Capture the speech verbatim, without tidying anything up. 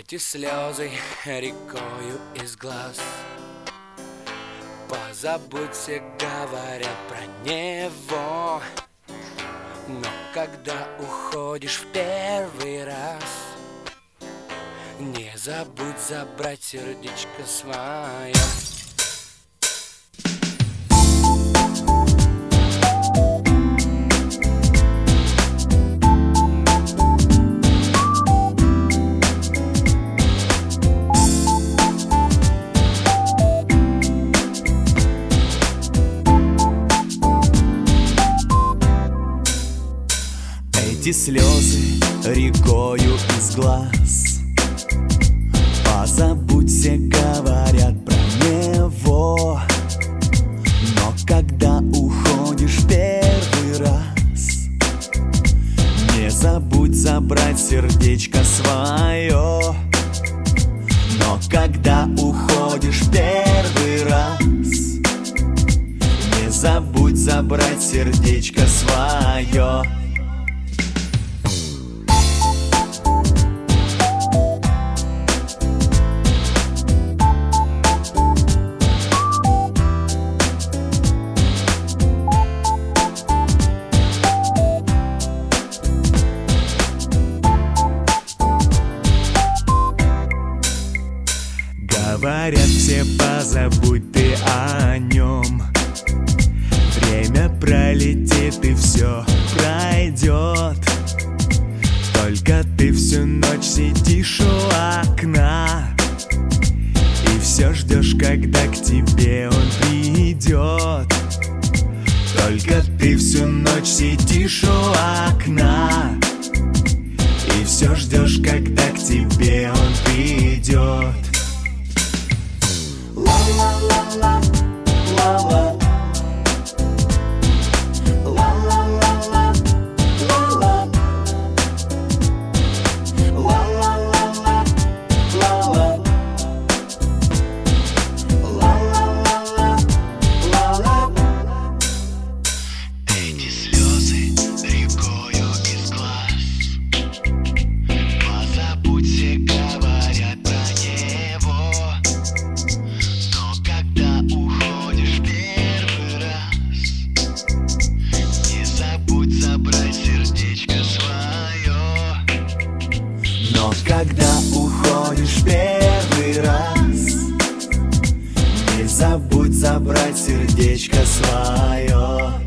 Эти слезы рекою из глаз. Позабудь, все говорят про него. Но когда уходишь в первый раз, не забудь забрать сердечко свое. Эти слезы рекою из глаз. Позабудь, все говорят про него. Но когда уходишь в первый раз, не забудь забрать сердечко свое. Но когда уходишь в первый раз, не забудь забрать сердечко свое. Говорят все, позабудь ты о нем. Время пролетит и все пройдет. Только ты всю ночь сидишь у окна и все ждешь, когда к тебе он придет. Только ты всю ночь сидишь у окна и все ждешь, когда к тебе он придет. La la la la Но когда уходишь в первый раз, не забудь забрать сердечко свое.